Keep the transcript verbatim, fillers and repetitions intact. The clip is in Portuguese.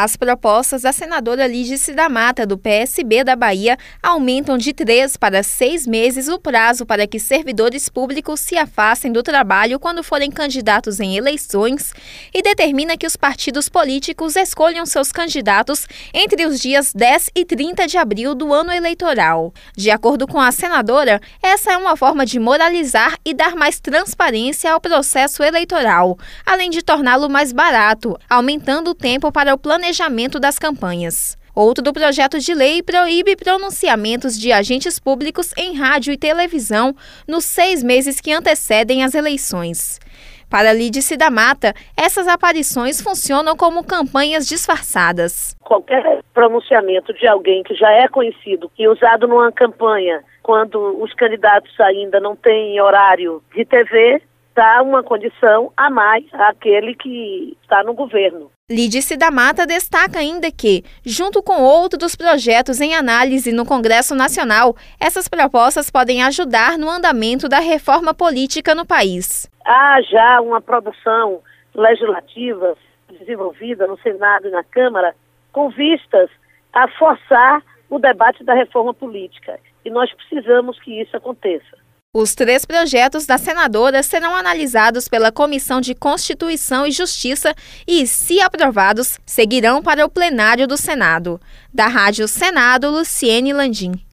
As propostas da senadora Lídice da Mata, do P S B da Bahia, aumentam de três para seis meses o prazo para que servidores públicos se afastem do trabalho quando forem candidatos em eleições e determina que os partidos políticos escolham seus candidatos entre os dias dez e trinta de abril do ano eleitoral. De acordo com a senadora, essa é uma forma de moralizar e dar mais transparência ao processo eleitoral, além de torná-lo mais barato, aumentando o tempo para o planejamento planejamento das campanhas. Outro projeto de lei proíbe pronunciamentos de agentes públicos em rádio e televisão nos seis meses que antecedem as eleições. Para Lídice da Mata, essas aparições funcionam como campanhas disfarçadas. Qualquer pronunciamento de alguém que já é conhecido e usado numa campanha, quando os candidatos ainda não têm horário de T V, dá uma condição a mais àquele que está no governo. Lídice da Mata destaca ainda que, junto com outros projetos em análise no Congresso Nacional, essas propostas podem ajudar no andamento da reforma política no país. Há já uma produção legislativa desenvolvida no Senado e na Câmara com vistas a forçar o debate da reforma política. E nós precisamos que isso aconteça. Os três projetos da senadora serão analisados pela Comissão de Constituição e Justiça e, se aprovados, seguirão para o plenário do Senado. Da Rádio Senado, Luciene Landim.